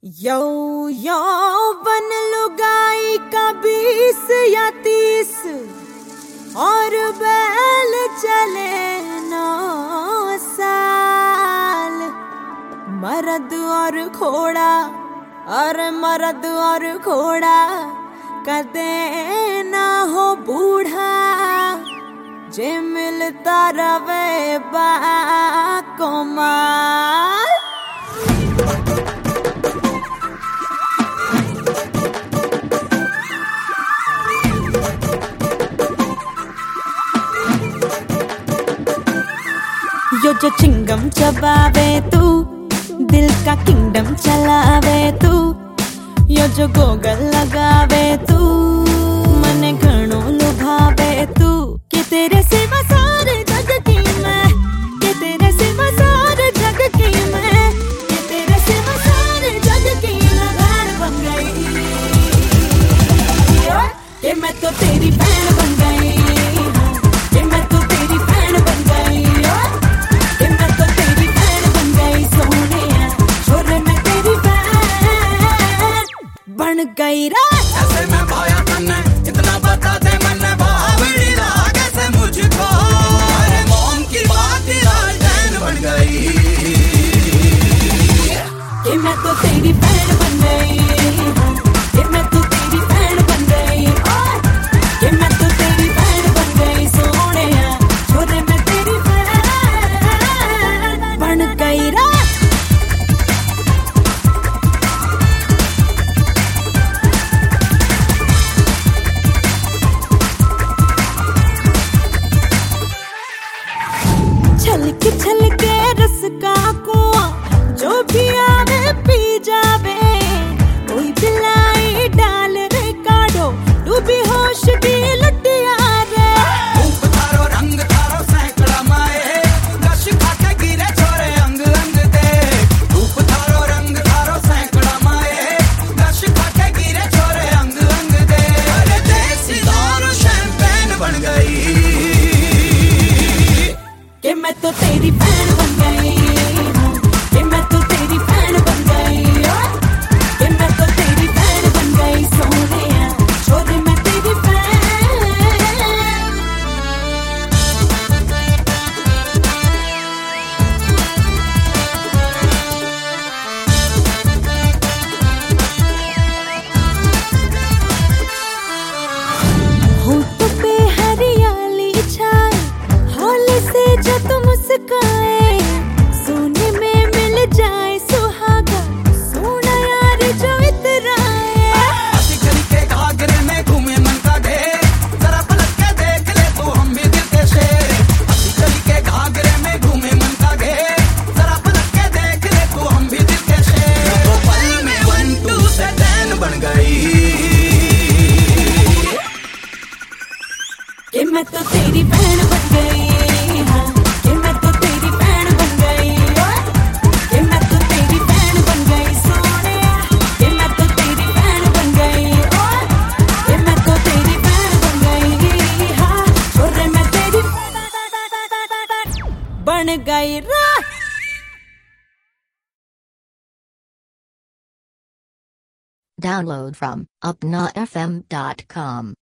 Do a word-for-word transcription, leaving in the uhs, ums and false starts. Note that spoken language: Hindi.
यो यो बन लुगाई का बीस या तीस और बैल चले नौ साल। मर्द और घोड़ा और मर्द और घोड़ा कदे ना हो बूढ़ा, जे मिलता रवे बाकोमाल। यो जो चिंगम चबावे तू, दिल का किंगडम चलावे तू। यो जो गोगल लगावे तू, मने घणो लुभावे तू। के तेरे सिवा सारे जग की मैं, के तेरे सिवा सारे जग की मैं, के तेरे सिवा सारे जग की मैं बहन बन गई। के मैं तो तेरी बहन बन गई, के मैं तो तेरी बहन बन गई, के मैं तो तेरी बहन बन गई। सोनिया छोरे मैं तेरी बहन बन गई रे। ऐसे मैं भाया तन्ने इतना बता दे, मैंने बावड़ी लागे से मुझको। अरे मोम की बात राजधान बन गई, कि मैं तो तेरी बहन बन गई, कि मैं तो तेरी बहन बन गई, कि मैं तो तेरी बहन बन गई। सोनिया छोरे मैं तेरी बहन बन गई रे। छलके छलके रस का कुआं, जो भी आवे पी जावे। कोई बिलाई डाल रे काढ़ो, डूबी होश की लुटिया रे। रूप थारो रंग थारो सैकड़ा माए, गश खाके गिरे छोरे अंग अंग दे। रूप थारो रंग थारो सैकड़ा माए, गश खाके गिरे छोरे अंग अंग दे। अरे देसी दारू शैंपेन बन गई, कि मैं तो तेरी बहन बन गई, कि मैं तो तेरी बहन बन गई, कि मैं तो तेरी बहन बन गई। सोनिया छोरे मैं तेरी बहन। होंठों पे हरियाली छाए, हौले से जो तुम मुस्काए। सोने में मिल जाए सुहागा, सोना यार जो इतराए। हंसी गली के घाघरे में घूमे मन का ढेर, जरा पलट के देख ले तू हम भी दिल के शेर। हंसी गली के घाघरे में घूमे मन का ढेर, जरा पलट के देख ले तू हम भी दिल के शेर। वो पल में वन टू से टेन बन गई, कि मैं तो तेरी बहन बन गई, हाँ, कि मैं तो तेरी बहन बन गई, कि मैं तो तेरी बहन बन गई। सोनिया कि मैं तो तेरी बहन बन गई, कि मैं तो तेरी बहन बन गई, हाँ, छोरे मैं तेरी बन गई रा। Download from upna f m dot com.